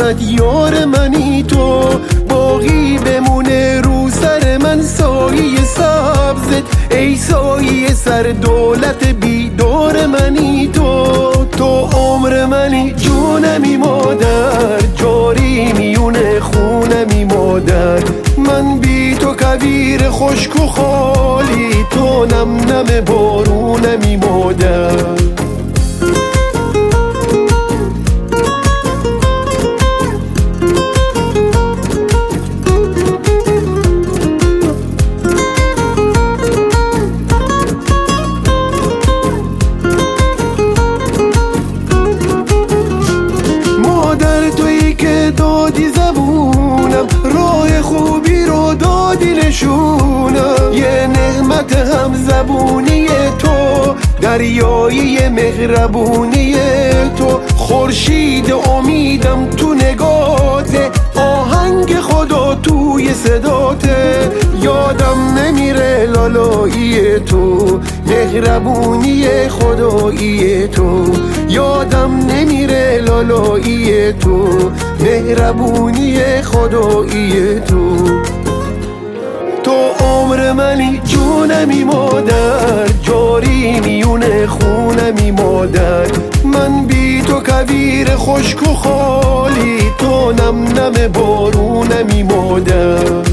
ابد یار منی تو، باقی بمونه رو سر من سایه سبزت، ای سایه سر دولت بیدار منی تو عمر منی، جونمی مادر، جاری میونه خونمی مادر، من بی تو کویر خشک و خالی، تو نم نم بارونمی مادر. دادی زبونم، راه خوبی رو دادی نشونم، یه نعمت هم زبونی تو، دریایی مهربونی تو، خورشید امیدم تو نگاته، آهنگ خدا توی صداته، یادم نمیره لالایی تو، مهربونی خدایی تو، یادم نمیره لالایی تو، مهربونی خدایی تو عمر منی، جونمی مادر، جاری میونه خونمی مادر، من بی تو کویر خشک و خالی، تو نم نم بارونمی مادر.